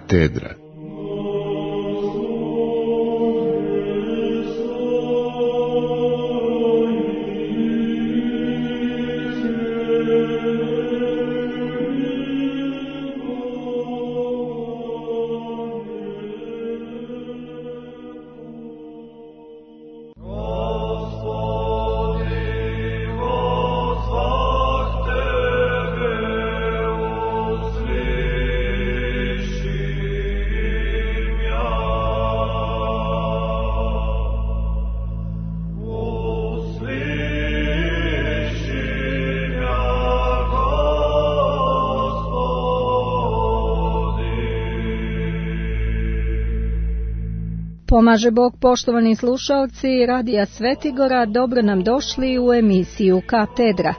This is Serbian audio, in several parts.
Katedra. Pomaže Bog, poštovani slušalci Radija Svetigora, dobro nam došli u emisiju Katedra.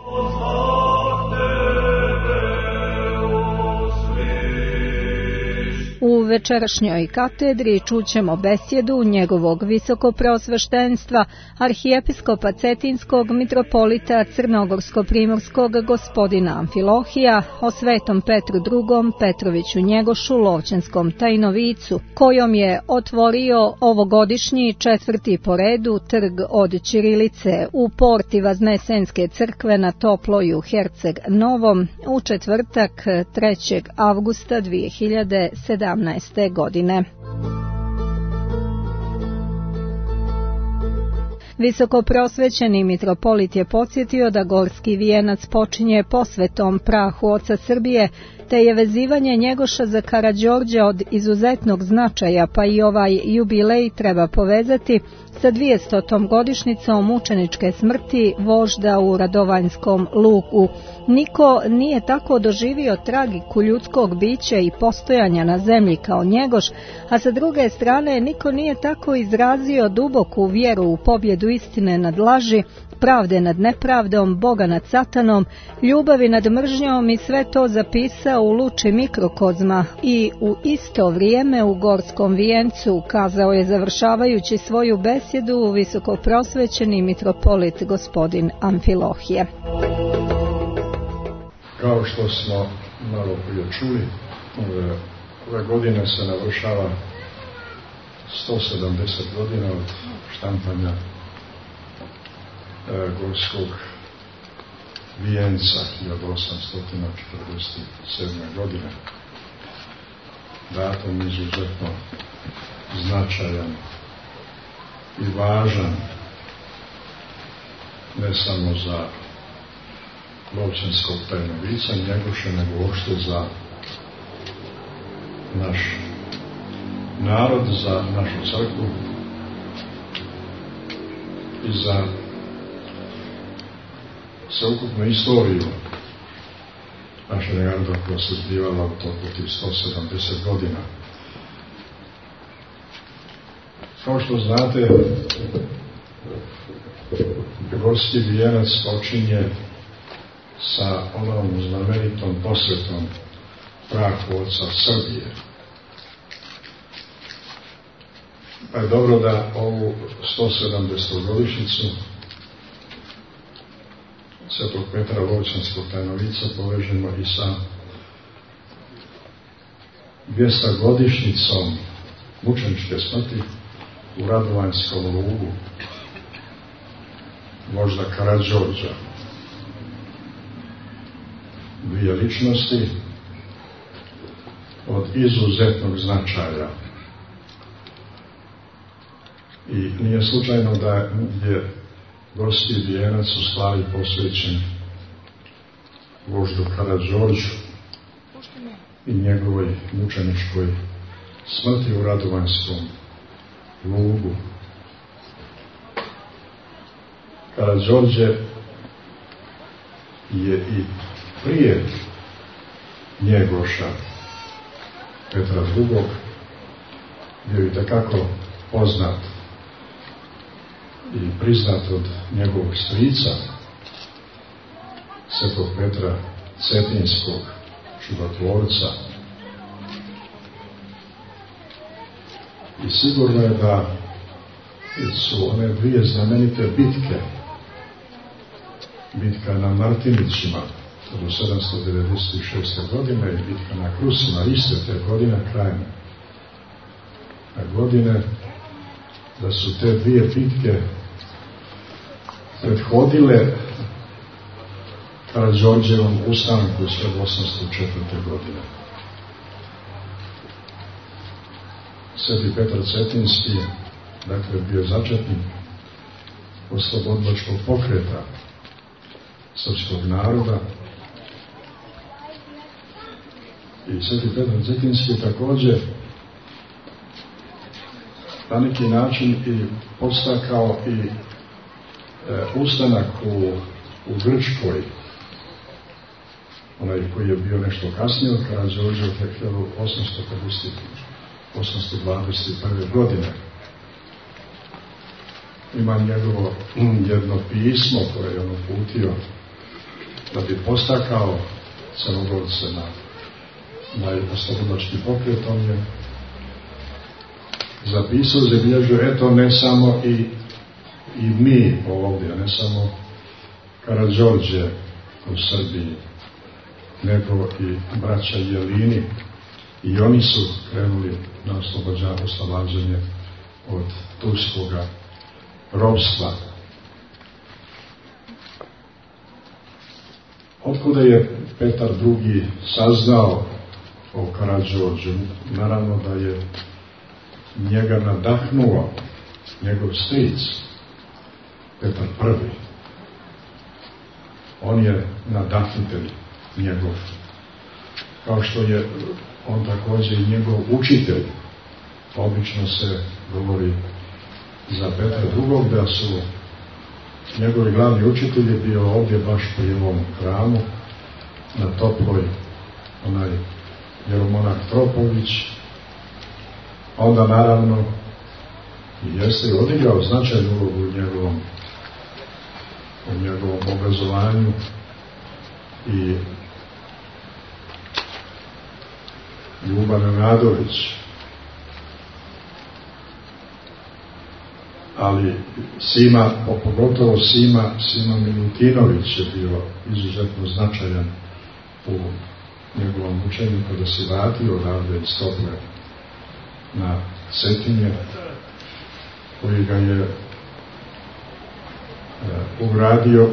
U večerašnjoj katedri čućemo besjedu njegovog visokopreosveštenstva, arhijepiskopa Cetinskog mitropolita Crnogorsko-primorskog gospodina Amfilohija o svetom Petru II. Petroviću Njegošu Lovćenskom Tajnovicu, kojom je otvorio ovogodišnji 4. po redu trg od ćirilice u porti Vaznesenske crkve na Toploju Herceg Novom u četvrtak 3. avgusta 2017. godine. Visokopreosvećeni mitropolit je podsjetio da gorski vijenac počinje posvetom prahu oca Srbije, te je vezivanje Njegoša za Karađorđa od izuzetnog značaja, pa i ovaj jubilej treba povezati sa 200. godišnjicom mučeničke smrti vožda u Radovanjskom luku. Niko nije tako doživio tragiku ljudskog bića i postojanja na zemlji kao Njegoš, a sa druge strane niko nije tako izrazio duboku vjeru u pobjedu istine nad laži, pravde nad nepravdom, Boga nad satanom, ljubavi nad mržnjom i sve to zapisao u luči mikrokozma i u isto vrijeme u gorskom vijencu, kazao je završavajući svoju besjedu visokopreosvećeni mitropolit gospodin Amfilohije. Kao što smo malo prije čuli, ove godine se navršava 170 godina od štampanja gorskog vijenca 1847. godine. Datum izuzetno značajan i važan ne samo za Lovćenskog Tajnovica Njegoša, nego uopšte za naš narod, za našu crkvu i za sveukupnu istoriju našeg naroda koja se zbivala u toku tih 170 godina. Kao što znate, gorski vijenac počinje sa onom znamenitom posvetom prahu oca Srbije. Pa je dobro da ovu 170. godišnjicu svetog Petra Lovćenskog Tajnovica povežemo i sa 200 godišnjicom mučeničke smrti u Radovanjskom lugu vožda Karađorđa. Dvije ličnosti od izuzetnog značaja. I nije slučajno da je gorski vijenac u stvari posvećen voždu Karađorđu i njegovoj mučeničkoj smrti u Radovanjskom lugu. Karađorđe je i prije Njegoša Petra II. Bio i takako poznat i priznat od njegovog strica svetog Petra Cetinskog, čudotvorca. I sigurno je da su one dvije znamenite bitke, bitka na Martinićima od 796. godine i bitka na Krusima iste te godine krajem godine, da su te dvije bitke prethodile Karađorđevom ustanku 1804. godine. Sveti Petar Cetinski, dakle, bio začetnik oslobodilačkog pokreta srpskog naroda, i Sveti Petar Cetinski također na neki način i podstakao i ustanak u Grčkoj, onaj koji je bio nešto kasnije od Karađorđa 1821. godine. Ima njegovo jedno pismo koje je on uputio da bi postakao Crnogorce na oslobodilački pokret. On je zapisao, zabilježio, eto, ne samo i mi ovdje, ne samo Karađorđe u Srbiji, nego i braća Jelini, i oni su krenuli na oslobađanje od turskoga ropstva. Otkuda je Petar II. Saznao o Karađorđu? Naravno da je njega nadahnuo njegov stric Petar I. On je nadahnitelj njegov, kao što je on također i njegov učitelj. Obično se govori za Petra II. Da su njegovi glavni učitelji bio ovdje baš pri ovom hramu na Toploj, onaj jeromonah Tropović. Onda naravno jeste i odigrao značajnu ulogu u njegovom obrazovanju i Ljuban Nenadović. Ali pogotovo Sima Milutinović je bio izuzetno značajan u njegovom učenju kada se vratio odavde iz Tople na Cetinje, koji ga je ugradio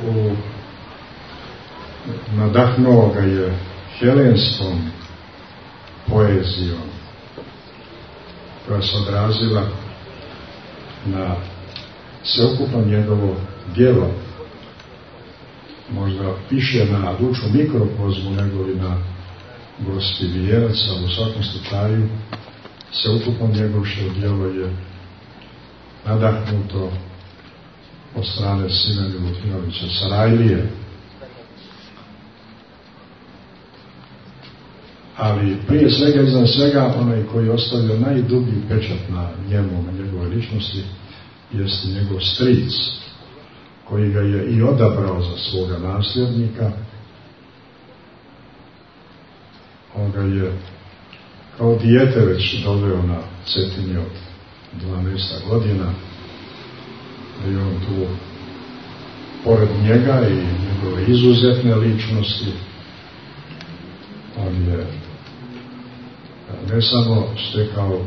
nadahnuo ga je helenskom poezijom koja se odrazila na sveukupno njegovo djelo, možda više na dušu mikrokozmu nego li na Gorski vijenac, ali u svakom slučaju sveukupno njegovo djelo je nadahnuto od strane sina Milutinovića Sarajlije. Ali prije svega, iznad svega, onaj koji ostavio najdublji pečat na njemu, na njegove ličnosti, jeste njegov stric, koji ga je i odabrao za svoga nasljednika. On ga je kao dijete već doveo na Cetinje od 12 godina, da je on tu pored njega i njegove izuzetne ličnosti, on je ne samo stekao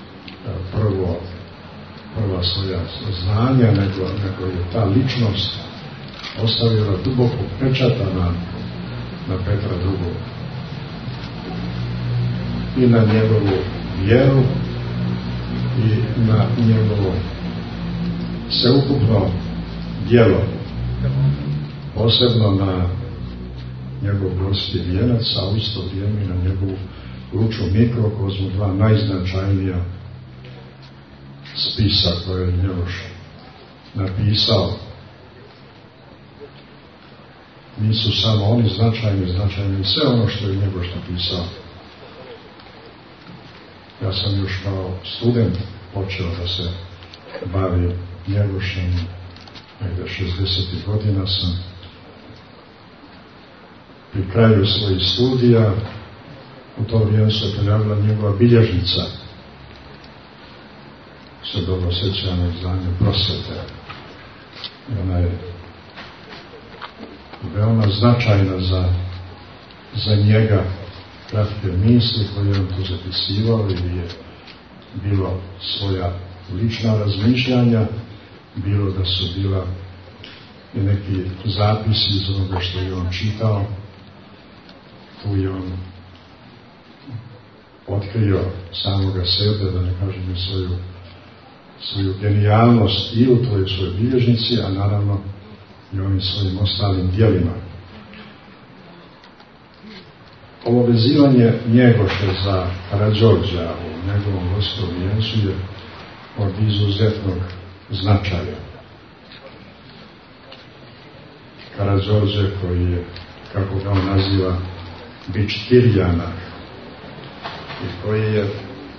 prva svoja znanja, nego je ta ličnost ostavila dubokog pečata na Petra II. I na njegovu vjeru i na njegovo sveukupno djelo, posebno na njegov Gorski vijenac, a u isto vrijeme na njegovu Luču mikrokozmu, dva najznačajnija spisa koje je Njegoš napisao. Nisu samo oni značajni sve ono što je Njegoš napisao. Ja sam još kao student počeo da se bavim Njegošem, negdje 60. godina sam pri kraju svojih studija. U to vrijeme se pojavila njegova bilježnica, se dobro sjećam od znanja prosvete. I ona je veoma značajna za njega, kratke misli koje je on tu zapisivao ili je bilo svoja lična razmišljanja, bilo da su bila i neki zapisi iz onoga što je on čitao. Tu je on otkrio samoga sebe, da ne kažem i svoju genijalnost i u toj svojoj bilježnici, a naravno i ovim svojim ostalim djelima. Ovo vezivanje Njegoša za Karađorđa u njegovom gorskom vijencu je od izuzetnog značaja. Karađorđe koji je, kako ga on naziva, bičtirjana i koji je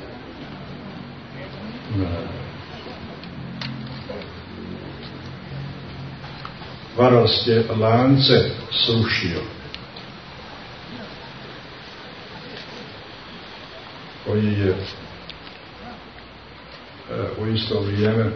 varalske lance srušio, koji je u isto vrijeme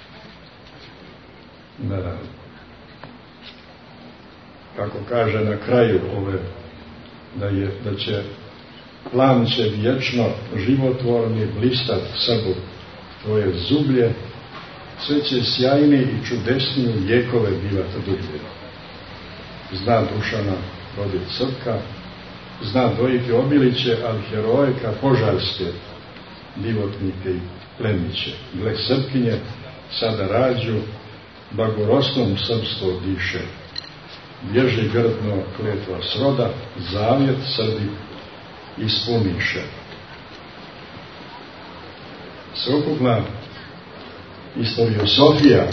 kako kaže na kraju ove, da će plan će vječno životvorni blistat Srbu tvoje zublje, sve će sjajni i čudesniji vjekove bivati dublje. Zna Dušana rodit Srpka, zna dojiti Obiliće, ali herojka požarske, divotnike i plemiće. Gle Srpkinje sada rađu, blagorosnom srpstvo diše. Bježi grdno kletva sroda, zavjet Srbi ispuniše. Sveukupna istoriosofija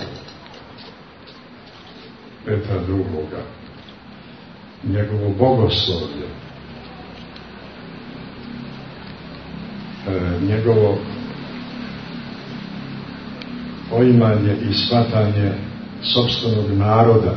Petra II, njegovo bogoslovlje, njegovo poimanje i shvatanje sopstvenog naroda,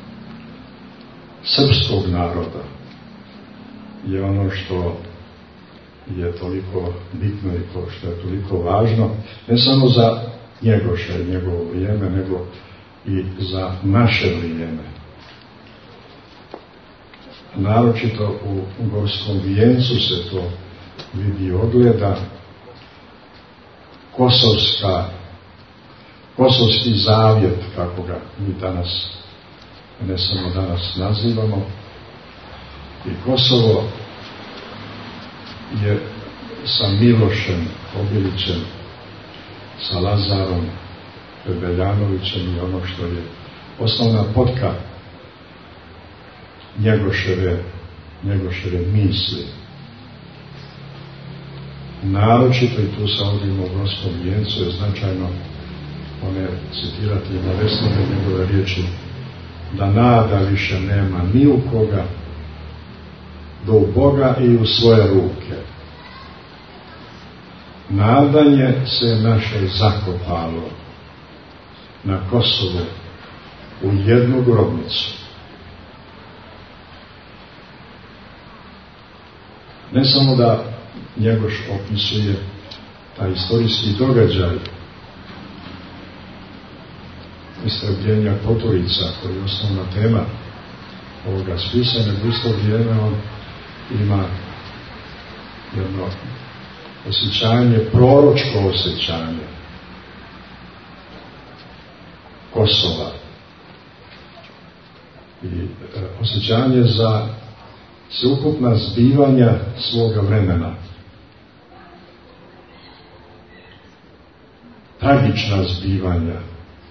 srpskog naroda, je ono što je toliko bitno i to što je toliko važno, ne samo za Njegoša i njegovo vrijeme, nego i za naše vrijeme. Naročito u Gorskom vijencu se to vidi, ogleda. Kosovski zavjet, kako ga mi danas, ne samo danas nazivamo, i Kosovo je sa Milošem Obilićem, sa Lazarom Bebeljanovićem i ono što je osnovna potka Njegoševe misli. Naročito, i tu sa ovim u Gorskom vijencu je značajno one citirati i navesti njegove riječi, da nada više nema ni u koga, do u Boga i u svoje ruke. Nadanje se naše zakopalo na Kosovu u jednu grobnicu. Ne samo da Njegoš opisuje taj istorijski događaj istrebljenja Poturica, koji je osnovna tema ovoga spisa, nego isto vrijeme on ima jedno osjećanje, proročko osjećanje Kosova i osjećanje za sveukupna zbivanja svoga vremena. Tragična zbivanja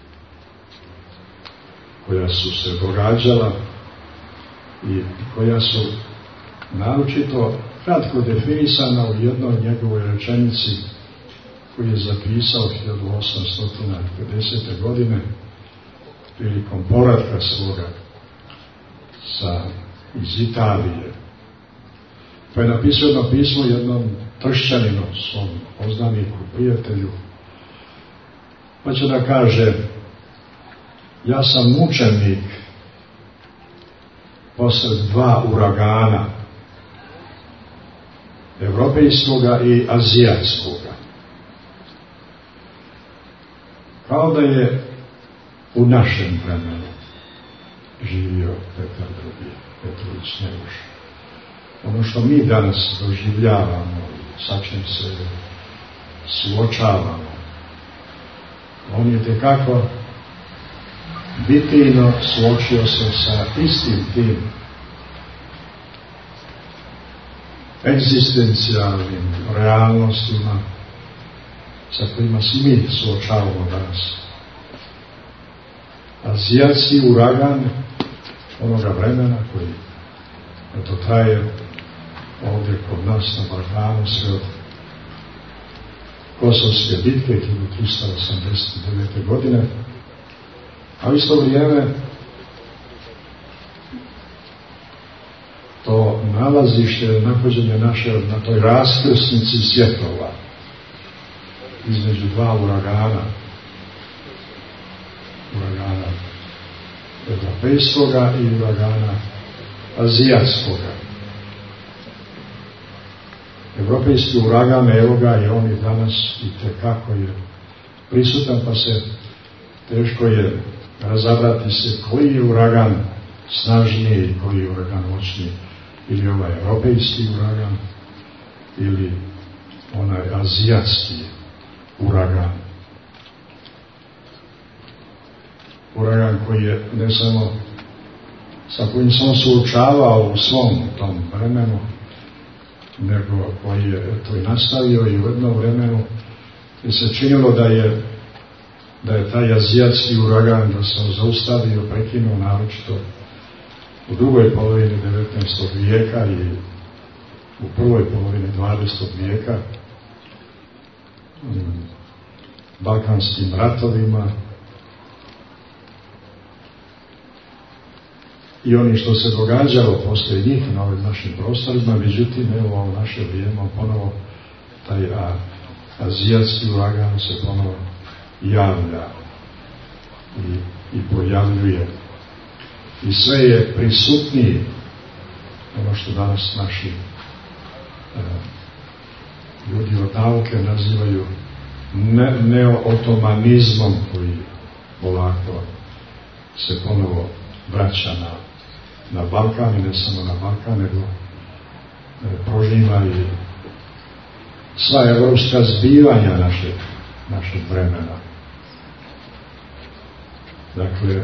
koja su se događala i koja su naročito kratko definisana u jednoj njegovoj rečenici koju je zapisao 1850. godine prilikom povratka svoga iz Italije. Pa je napisao jedno pismo jednom tršćaninu, svom poznaniku, prijatelju, pa će da kaže: ja sam mučenik posred dva uragana, evropejskoga i azijatskoga. Kao da je u našem vremenu živio Petar II. Petrović Njegoš. Ono što mi danas doživljavamo, sa čim se suočavamo. On je tekako bitino suočio se sa istim tim egzistencijalnim realnostima sa kojima se mi suočavamo danas. Azijatski uragan onoga vremena koji to traje ovdje kod nas na Balkanu sve od Kosovske bitke 1389. godine, a u isto vrijeme to nalazište, nahođenje naše na toj raskrsnici svjetova između dva uragana evropejskoga i uragana azijatskoga. Evropejski uragan, evo ga, je on i danas itekako je prisutan, pa se teško je razabrati se koji je uragan snažniji i koji je uragan moćniji, ili ovaj evropejski uragan ili onaj azijatski uragan. Uragan koji je ne samo sa kojim sam suočavao u svom tom vremenu, nego koji je to i nastavio i u jednom vremenu i se činilo da je taj azijatski uragan da se zaustavio, prekinuo, naročito u drugoj polovini 19. vijeka i u prvoj polovini 20. vijeka balkanskim ratovima i oni što se događalo poslije njih na ovim našim prostorima, međutim, evo u naše vrijeme ponovo taj azijatski uragan se ponovo javlja i pojavljuje. I sve je prisutniji ono što danas naši ljudi od nauke nazivaju neootomanizmom, koji polako se ponovo vraća na Balkan, i ne samo na Balkan, nego prožima i sva evropska zbivanja našeg vremena. Dakle,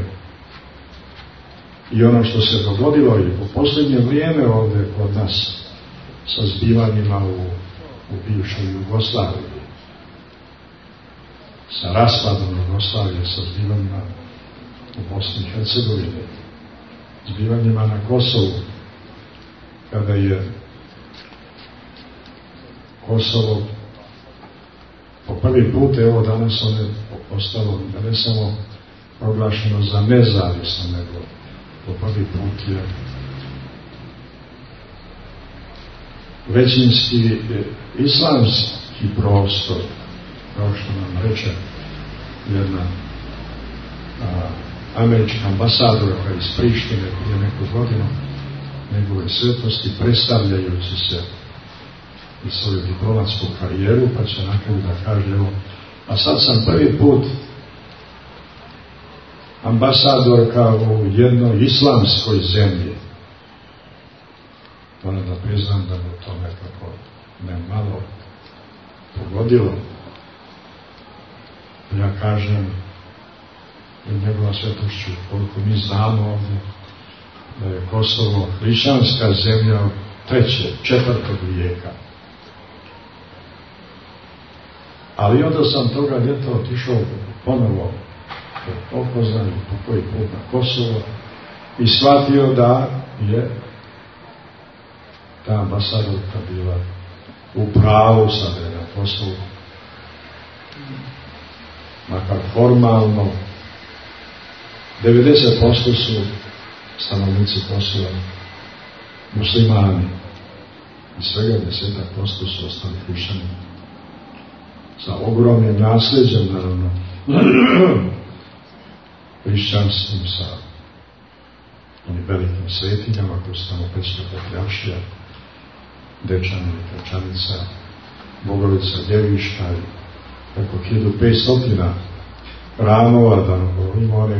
i ono što se dogodilo i po posljednje vrijeme ovdje kod nas sa zbivanjima u bivšoj Jugoslaviji, sa raspadom Jugoslavije, sa zbivanjima u Bosni i Hercegovini, zbivanjima na Kosovu, kada je Kosovo po prvi put, evo danas on je postalo ne samo proglašeno za nezavisno, nego po prvi put je većinski islamski prostor, kao što nam reče jedna američka ambasadorka iz Prištine prije neku godinu, njegove svetosti, predstavljajući se i svoju diplomatsku karijeru, pa će na kraju da kaže, evo, a sad sam prvi put ambasadorka u jednoj islamskoj zemlji. Moram da priznam da me to nekako ne malo pogodilo. Ja kažem, njegova svetošću, koliko mi znamo ovdje, da je Kosovo hrišćanska zemlja od 3., 4. vijeka. Ali onda sam toga ljeta otišao ponovo po Poznanju, po koji put na Kosovo, i shvatio da je ta ambasadorka bila u pravu, sada je na Kosovu, makar formalno 90% su stanovnici Kosova muslimani i svega 10% su ostali hrišćani, sa ogromnim nasljeđem, naravno, hrišćanskim, sa onim velikim svetinjama koji su tamo 500 patrijaršija, Dečani, Dečanica, Bogorica, Ljevišta i preko 1500 hramova, da ne govorimo one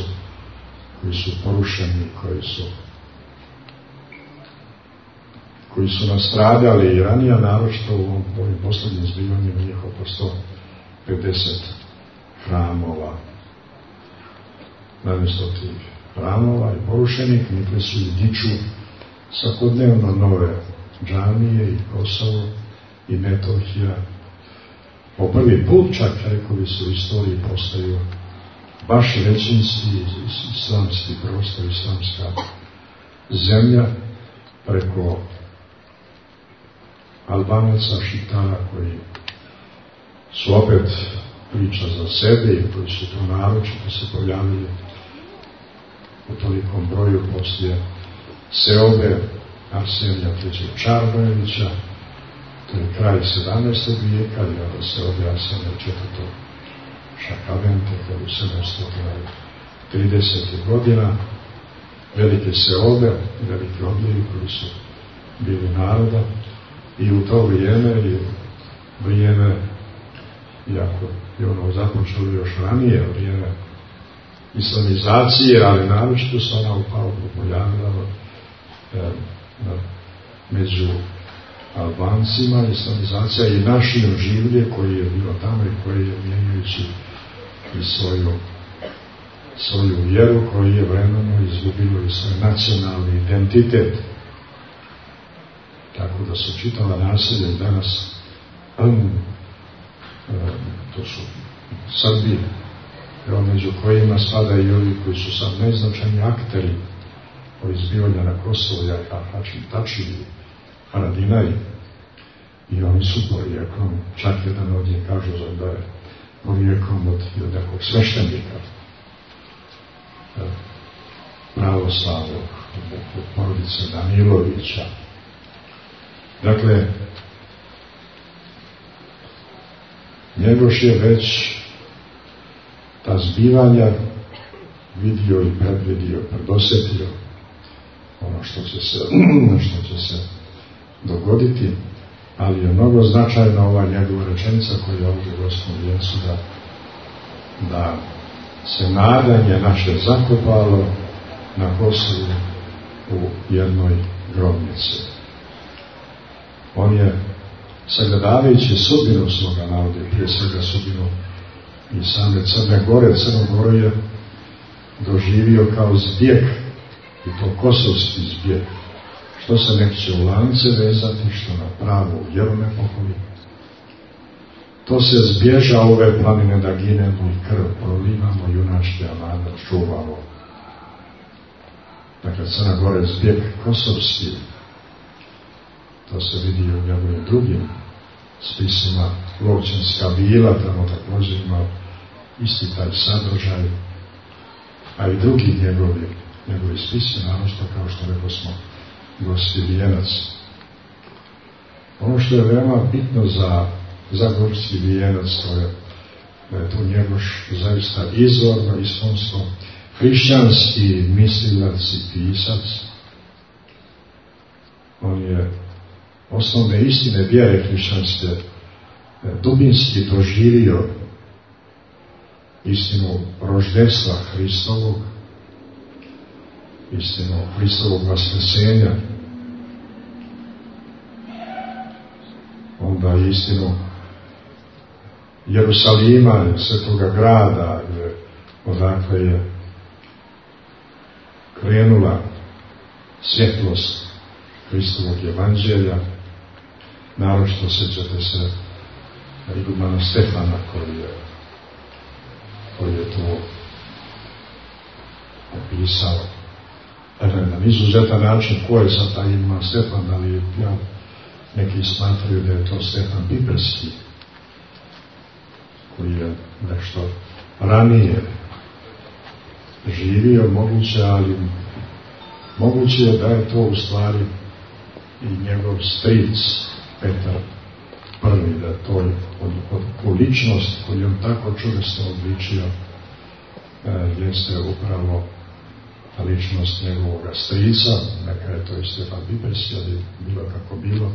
koji su porušeni, koji su nastradali i ranija, naročito u ovim poslednjim zbivanjima, njih oko 150 hramova. Namjesto tih hramova i porušenih, nikli su i diču svakodnevno nove džamije i Kosovo i Metohija. Po prvi put, čak rekao bi se, u istoriji postaju baš većinski islamski prostor, islamska zemlja, preko Albanaca, Šiptara, koji su opet priča za sebe i koji su to naročito se pojavili u tolikom broju poslije seobe Arsenija III. Čarnojevića. To je kraj 17. vijeka i onda seobe Arsenija IV. Šakavente, kada u 730. godina velike seobe, velike odlivi koji su bili naroda, i u to vrijeme, iako je ono započelo još ranije, vrijeme islamizacije, ali naročito se ona upao pojavila među Albancima, islamizacija i našim življe koji je bilo tamo i koji je mijenjajući i svoju vjeru, koji je vremenom izgubilo i svoj nacionalni identitet. Tako da su čitava naselja i danas, to su Srbi, među kojima spada i ovi koji su sad neznačajni akteri o izbivanja na Kosovo, Hačin Tači i Haradinaj, i oni su porijeklom, čak jedan od njih kažu da je porijeklom od nekog sveštenika pravoslavnog, od porodice Danilovića. Dakle, Njegoš je već ta zbivanja vidio i predvidio, predosjetio ono što će se dogoditi, ali je mnogo značajna ova njegova rečenica koja je ovdje u 8. vijencu, da se nadanje naše zakopalo na Kosovu u jednoj grobnici. On je, sagledavajući sudbinu svoga naroda, prije svega sudbinu i same Crne Gore, Crnogoru je doživio kao zbjeg, i to kosovski zbjeg, što se neće u lance vezati, što na pravu vjeru ne pokoli. To se zbježa ove planine da ginemo i krv prolivamo, junački amanet čuvamo. Dakle, Crna Gora je zbjeg kosovski. To se vidi u njegovim drugim spisima. Lovćinska vila, tamo također ima isti taj sadržaj, a i drugi njegovi spisi, naročito kao što rekao smo, Gorski vijenac. Ono što je veoma bitno za Gorski vijenac, to je da je tu Njegoš zaista izvorno, iskonsko, hrišćanski mislilac i pisac. On je osnovne istine vjere hrišćanske dubinski doživio, istinu roždestva Hristovog, istinu Hristovog vaskrsenja, onda istinu Jerusalima, svetoga grada, odakle je krenula svjetlost Hristovog evanđelja. Naročito sjećate se igumana Stefana koji je to opisao na izuzetan način. Ko je sad taj iguman Stefan? Da li neki smatraju da je to Stefan Piperski, koji je nešto ranije živio, moguće, ali moguće je da je to u stvari i njegov stric Petar I, da to je od ličnost koju on tako čudesno odličio, jeste upravo ta ličnost njegovog strica. Neka je to i Stefan Piperski, ali bilo kako bilo,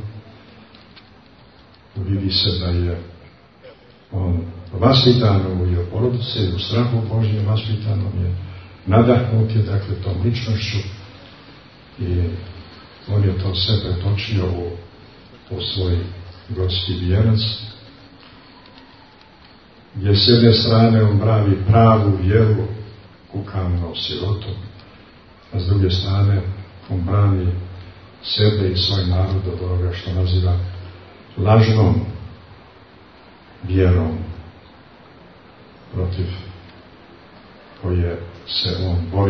vidi se da je on vaspitan u porodici, u strahu Božjem vaspitanom je, nadahnut je, dakle, tom ličnošću i On je to sve pretočio u svoj gorski vijenac, gdje s jedne strane on pravi pravu vjeru kukavnom sirotom, a s druge strane on brani sebe i svoj narod od onoga što naziva lažnom vjerom, protiv koje se on bori.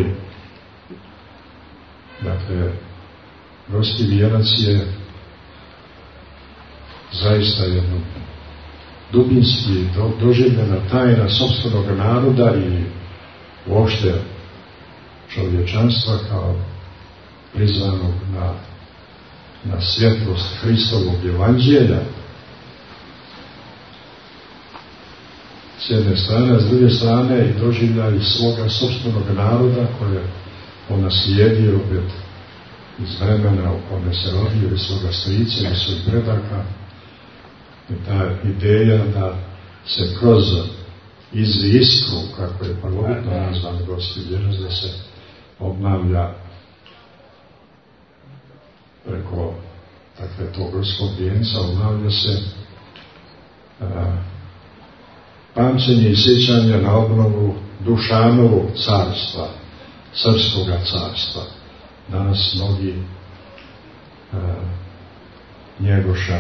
Dakle, gorski vijenac je zaista jedno dubinski doživljena tajna sopstvenog naroda i uopšte čovječanstva kao prizvanog na svjetlost Hristovog evanđelja s jedne strane, a s druge strane i doživljaj svoga sopstvenog naroda koje on naslijedio opet iz vremena u kome se rodio iz svoga strica i svojih predaka. I ta ideja da se kroz izviskru, kako je prvobitno nazvan gorski vijenac, da se obnavlja preko tog gorskog vijenca, obnavlja se pamćenje i sjećanje na obnovu Dušanovog carstva, srpskoga carstva. Danas mnogi Njegoša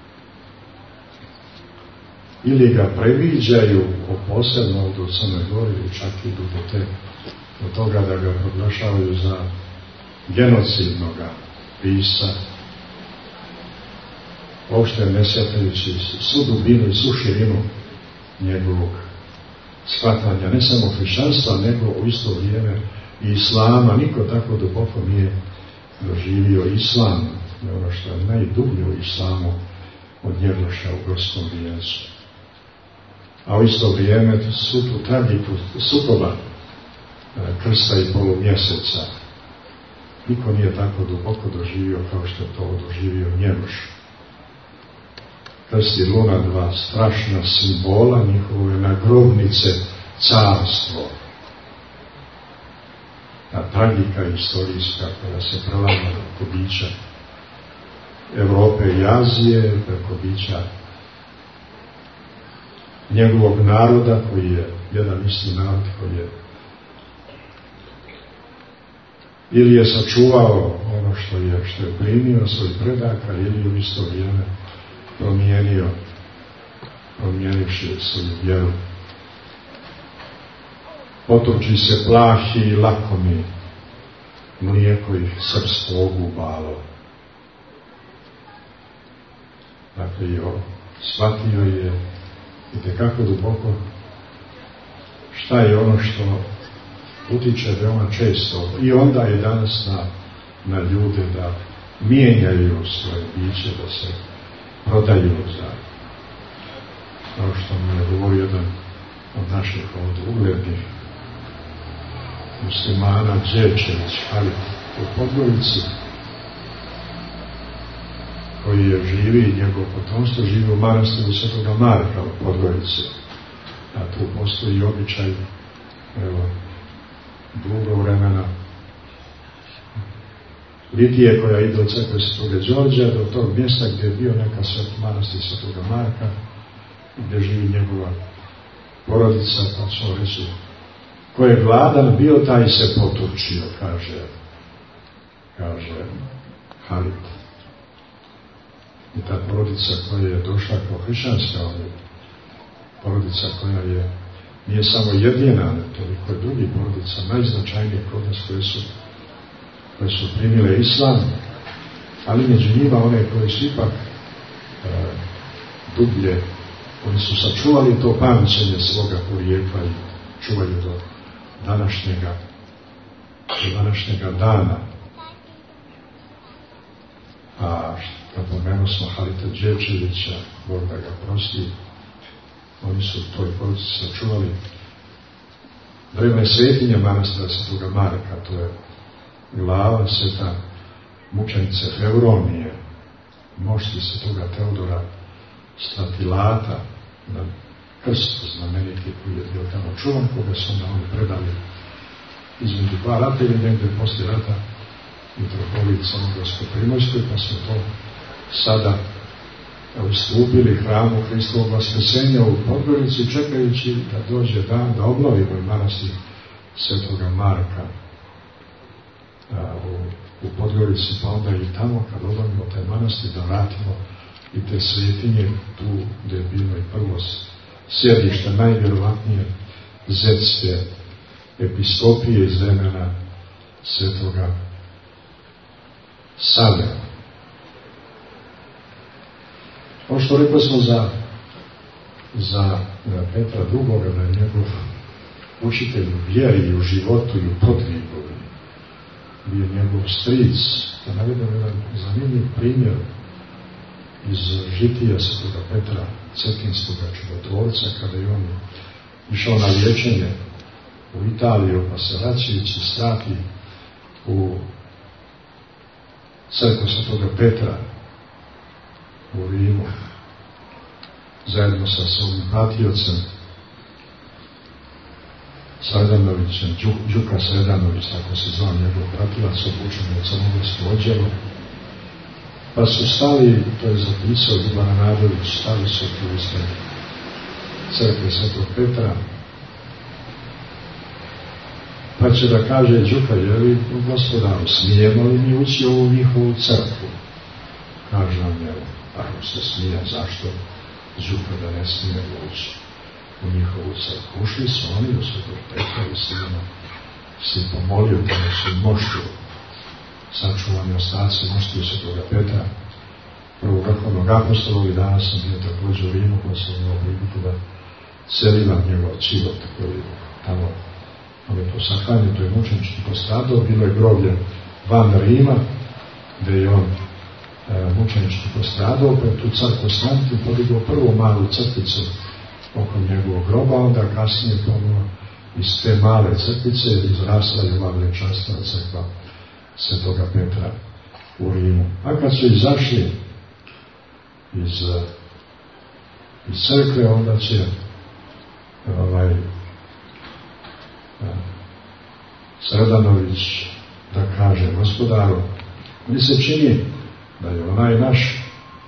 ili ga previđaju posebno u Crnoj Gori, ili čak idu do toga da ga proglašavaju za genocidnoga pisca, uopšte ne shvatajući svu dubinu i svu širinu njegovog shvatanja, ne samo hrišćanstva, nego u isto vrijeme i islama. Niko tako duboko nije doživio islam, ono što je najdublje u islamu od Njegoša u gorskom vijencu. A u isto vrijeme svu tu tragiku sukoba krsta i polumjeseca niko nije tako duboko doživio kao što je to doživio Njegoš. Krst i luna, dva strašna simbola njihove nagrobnice carstvo. Ta tragika istorijska koja se prelama preko bića Evrope i Azije, preko bića njegovog naroda, koji je jedan isti narod, koji je ili je sačuvao ono što je primio svoj predaka, ili u isto vrijeme promijenivši svoju vjeru. Potoči se plahi i lakomi, mlijeko ih srpstvo ogubalo. Dakle, shvatio je itekako duboko šta je ono što utiče veoma često i onda je danas na ljude da mijenjaju svoje biće, da se prodaju za, kao što mi je govorio jedan od naših uglednih muslimana, Đevčević, ali u Podgorici, koji je živi i njegov potomstvo živi u manastiru Svetoga Marka u Podgorici. A tu postoji običaj, evo, dugo vremena, litije koja ide od crkve Svetoga Đorđa do tog mjesta gdje je bio neka manastir Svetoga Marka, gdje živi njegova porodica, pa ćemo reći, ko je gladan bio, taj se potučio, kaže Halit. I ta porodica koja je došla kao hrišćanska, porodica koja nije samo jedina, toliko je drugih porodica, najznačajnijih kod nas koje su primile islam, ali među njima one koje su ipak dublje, oni su sačuvali to pamćenje svoga porijekla i čuvaju do današnjega dana. A kad pomenu smo Halita Đevčevića, Bog da ga prosti, oni su u toj porodici sačuvali drevne svetinje manastira Svetoga Marka, to je glava sveta mučenice Hevronije, mošti Svetoga Teodora Stratilata, na krstu znameniti koji je bio tamo čuvan, koga su onda oni predali između dva rata ili negdje poslije rata mitropolit Crnogorsko-Primorskoj, pa smo to sada ustupili hramu Hristovog Vaskrsenja u Podgorici, čekajući da dođe dan da obnovimo manastir Svetoga Marka u Podgorici, pa onda i tamo kad obnovimo taj manastir da vratimo i te svetinje tu gdje je bilo i prvo sjedište najvjerovatnije zetske episkopije iz vremena Svetoga Save. Ovo što rekli smo za Petra II, da je njegov učitelj u vjeri i u životu i u podvigu bio njegov stric, da navedem jedan zanimljiv primjer iz žitija Svetoga Petra Cetinskoga čudotvorca, kada je on išao na liječenje u Italiju, pa se vraćajući strati u crkvu Svetoga Petra u Rimu, zajedno sa svojim pratiocem Sredanovićem, Đuka Sredanović, tako se zvao njegov pratilac, obučen u crnogorsku odjelu, pa su stali, to je zapisao Ljuban Nadović, stali su tu ispred crkve Svetog Petra, pa će da kaže Đuka, je li gospodaru, smijemo li mi ući u ovu njihovu crkvu? Kaže on, evo, ako se smije, zašto Đuka da ne smije ući u njihovu crkvu? Ušli su oni u Svetog Petra i si pomolio da su moštu sačuvani ostaci mošti u Svetoga Petra, prvog vrhovnog apostola. I danas sam bio također u Rimu, pa sam imao priliku da celivam njegov život koji tamo on je to sahranjen, to je mučenički postradao. Bilo je groblje van Rima gdje je on mučenički postradao, pa je tu car Konstantin podigao prvu malu crkvicu oko njegovog groba, onda kasnije ponovno iz te male crkvice izrasla je ova veličanstvena crkva Svetoga Petra u Rimu. A kad su izašli iz crkve, onda će Sredanović da kaže gospodaru, mi se čini da je onaj naš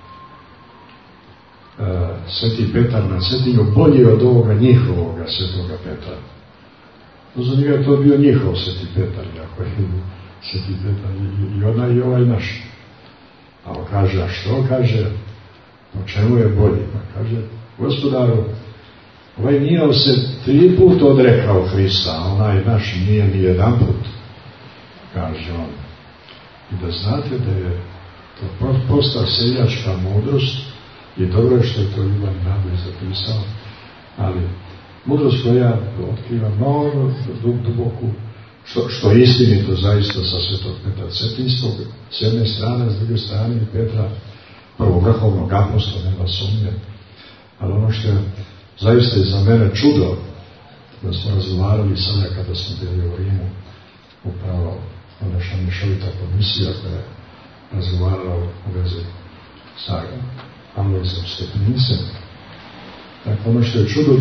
Sveti Petar na Cetinju bolji od ovoga njihovoga Svetoga Petra. Za njega je to bio njihov Sveti Petar, jako je Sveti Petar i onaj i ovaj naš. A on kaže, a što? Kaže, po čemu je bolji? Pa kaže, gospodaru, ovaj njihov se 3 puta odrekao Hrista, a onaj naš nije ni jedan put, kaže on. I da znate da je to posta seljačka mudrost, i dobro je što je to Ljuban Nadović zapisao, ali mudrost koja otkriva mnogo duboku, što je istinito zaista sa Svetog Petra Cetinskog, s jedne strane, s druge strane i Petra prvog vrhovnog apostola, nema sumnje. Ali ono što je zaista je za mene čudo, da smo razgovarali sada kada smo bili u Rimu, upravo naša mješovita komisija koja je razgovarala u vezi sa Alojzom Stepnicem. Dakle, ono što je čudo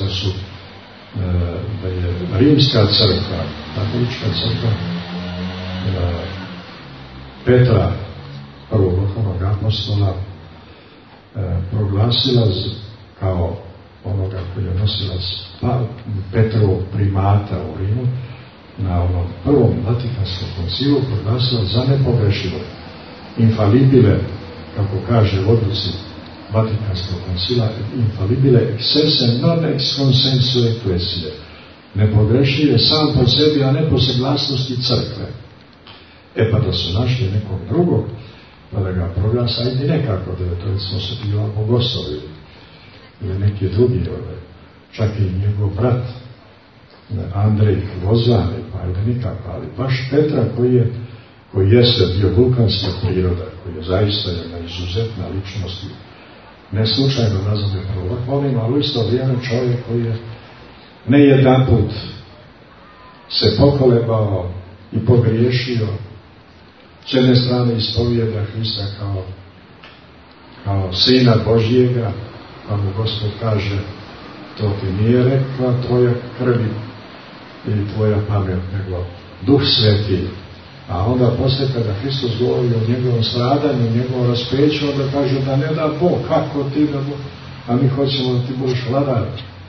da je rimska crkva, katolička crkva Petra prvog vrhovnog apostola proglasila kao onoga koji je nosilac Petrovog primata u Rimu na onom prvom Vatikanskom koncilu, proglasila za nepogrešivo, infalibile, kako kaže u odluci Vatikanskog koncila, infalibile excesse non ex consensu ecclesiae, nepogrešive sam po sebi, a ne po saglasnosti crkve. Pa da su našli nekog drugog, pa da ga proglasa, ajde nekako, da je to recimo Sveti Jovan Bogosov ili neki drugi, čak i njegov brat Andrej Vozvani, pa ajde nikako, ali baš Petra koji jeste bio vulkanska priroda, koji je zaista jedna izuzetna ličnost, ne slučajno nazvan je prvovrhovnim, ali u isto vrijeme čovjek koji je ne jedanput se pokolebao i pogriješio, s jedne strane ispovijeda Hrista kao Sina Božjega, pa mu Gospod kaže, to ti nije rekla tvoja krv ili tvoja pamet, nego Duh Sveti A onda poslije kada Hristos govori o njegovom stradanju, o njegovom raspeću, onda kaže da ne da Bog, kako ti da Bog, a mi hoćemo da ti budeš vladar.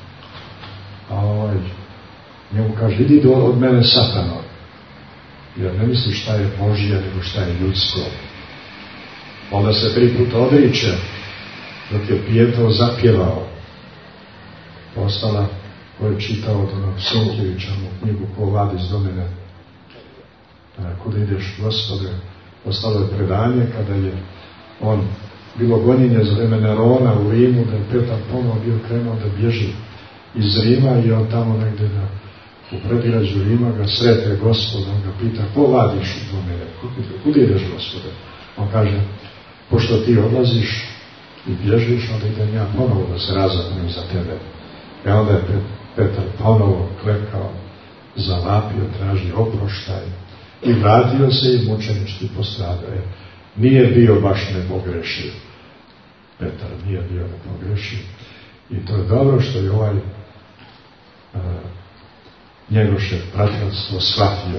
A njemu kaže, idi od mene Satano, jer ne misliš šta je Božje, nego šta je ljudsko. Onda se 3 puta odriče, dok je Pijetro zapjevao. Ostala, ko je čitao od onog Sunkjevićanu knjigu Ko vadi iz domene, kuda ideš, Gospode, ostalo je predanje kada je bilo gonjenje za vreme Nerona u Rimu, da je Petar ponovo bio krenuo da bježi iz Rima i on tamo negdje u predgrađu Rima ga sretne Gospod, on ga pita, ko vadiš do mene, kuda ideš, Gospode? On kaže, pošto ti odlaziš i bježiš, onda idem ja ponovo da se razapnem za tebe. I onda je Petar ponovo klekao, zavapio, tražio oproštaj i vratio se i mučenički postradao. Nije bio baš nepogrešiv. Petar nije bio nepogrešiv. I to je dobro što je njegoše bratanstvo shvatio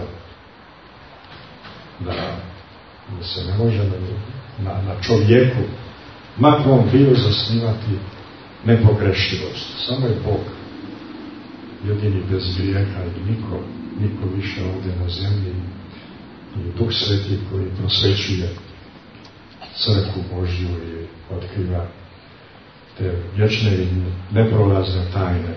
da se ne može na čovjeku, makar on bio, zasnivati nepogrešivost. Samo je Bog jedini bez grijeha i niko više ovdje na zemlji i Duh Sveti koji prosvećuje crkvu Božju i otkriva te vječne i neprolazne tajne.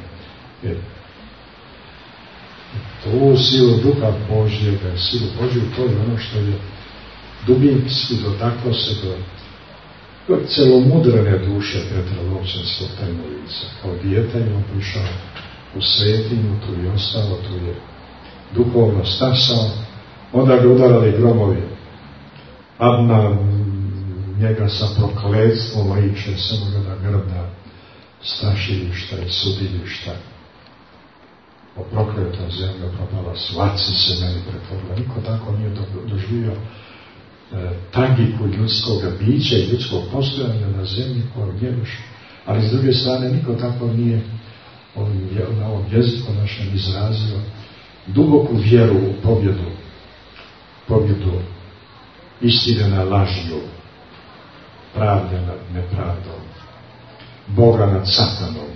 Tu silu Duha Božjega, silu Božju, to je ono što je dubinski dotaklo se do celomudrene duše Petra Lovćanskog tajnovica. Kao dijete je on prišao u svetinju, tu je ostao, tu je duhovno stasao, onda ga udarali gromovi, Adna njega sa prokletstvom liče, samo ga da grda strašilišta i sudilišta. O prokletom zemlju propala, svaci se meni pretvorila. Niko tako nije doživio tragiku ljudskog bića i ljudskog postojanja na zemlji koju njegoš. Ali s druge strane, niko tako nije na ovom jeziku našem izrazio duboku vjeru u pobjedu istine nad lažju, pravde nad nepravdom, Boga nad Satanom,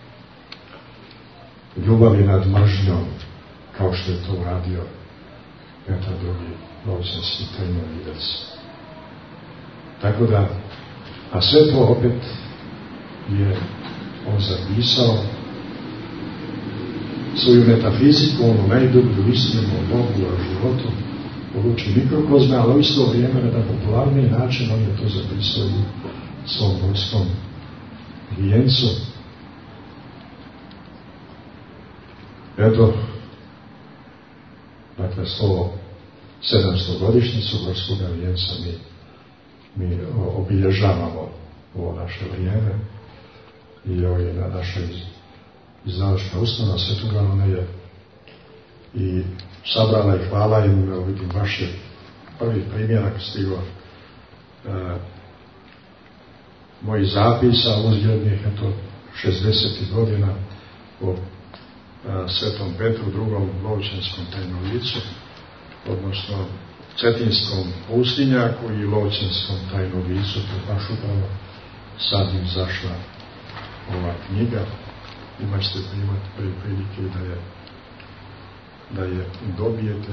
ljubavi nad mržnjom, kao što je to uradio Petar II. Lovćanski tajnovidac. Tako da, a sve to opet je on zapisao svoju metafiziku, onu najdublju istinu o Bogu, o životu, o luči mikrokozme, ali u isto vrijeme na popularniji način on je to zapisao u svom boljskom vijencu. Eto, dakle, 700 godišnjicu gorskoga vijenca mi obilježavamo ovo naše vrijeme i ovo je na naša izdavačka ustanova Svetoga ona je i sabrala i hvala im, vidim vaš je prvi primjerak stigao mojih zapisa uzgljednih, eto 60. godina o Svetom Petru II. Lovćanskom tajnovicu, odnosno Cetinskom pustinjaku i Lovćanskom tajnovicu, to baš upravo sad im zašla ova knjiga. Imaćete imati prilike da je dobijete,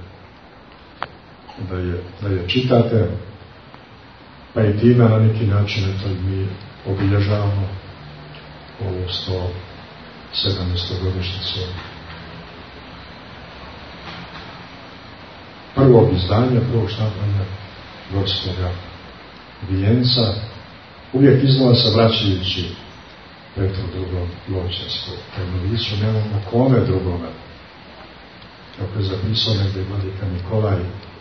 da je čitate, pa i time na neki način eto mi obilježavamo ovu 117. godišnjicu prvog izdanja, prvog štampanja gorskoga vijenca, uvijek iznova se vraćajući Petru II. Lovćanskog tajnovicu, nemamo kome drugome. Kako je zapisao negdje vladika Nikolaj,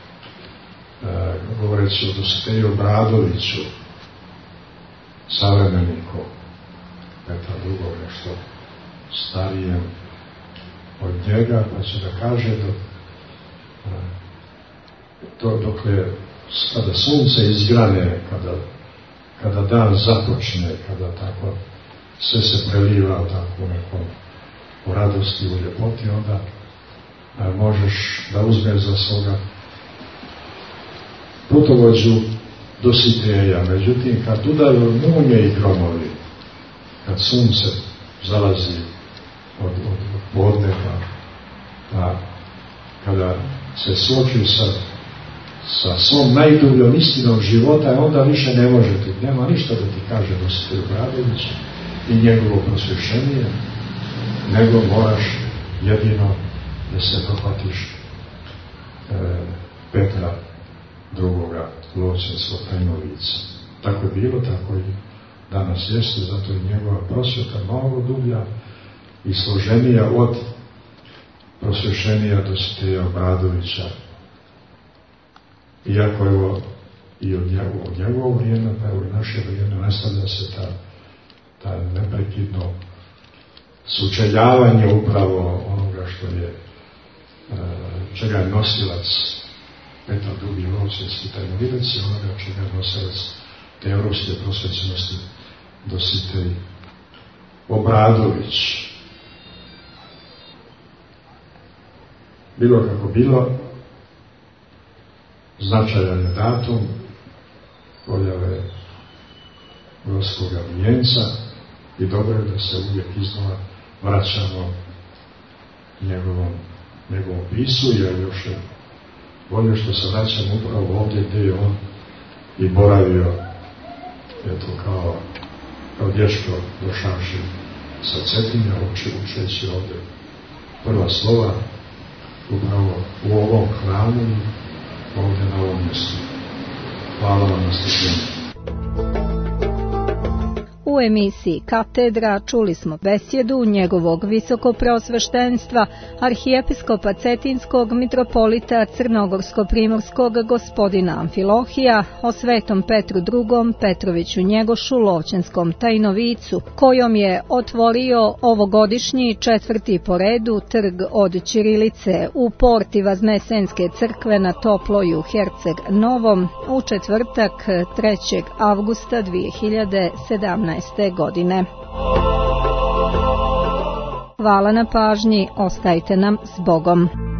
govoreći o Dositeju Obradoviću, savremeniku Petra II. Nešto starijem od njega, pa će da kaže dokle kada sunce izgrane, kada dan započne, kada tako sve se preliva tako u radosti, u ljepoti, onda možeš da uzmeš za svoga putovođu Dositeja. Međutim, kad udaraju munje i gromovi, kad sunce zalazi od podne, pa kada se suoči sa svom najdubljom istinom života, onda više ne može ti, nema ništa da ti kaže Dositej Obradović i njegovo prosvješenje, nego moraš jedino da se dohvatiš Petra drugoga Lovćenskog tajnovica. Tako je bilo, tako i danas jeste, zato je njegova prosvjeta mnogo dublja i složenija od prosvješenija Dositeja Obradovića. Iako evo i od njegovog vrijeme, pa evo i naše vrijeme, nastavlja se ta neprekidno sučeljavanje upravo onoga što je, čega je nosilac Petar II. Lovćenski tajnovidac i onoga čega je nosilac te europske prosvećenosti Dositej Obradović. Bilo kako bilo, značajan je datum pojave Gorskoga vijenca i dobro je da se uvijek iznova vraćamo njegovom pisu, jer još je bolje što se vraćamo upravo ovdje gdje je on i boravio, eto kao dječko došavši sa Cetinja, učeći ovdje prva slova upravo u ovom hramu i ovdje na ovom mjestu. Hvala vam na slušanju. U emisiji Katedra čuli smo besjedu njegovog visokopreosveštenstva, arhijepiskopa Cetinskog mitropolita Crnogorsko-primorskog gospodina Amfilohija o svetom Petru II. Petroviću Njegošu Lovćenskom tajnovicu, kojom je otvorio ovogodišnji 4. po redu trg od ćirilice u porti Vaznesenske crkve na Toploju Herceg Novom u četvrtak 3. avgusta 2017. godine. Hvala na pažnji, ostajte nam s Bogom.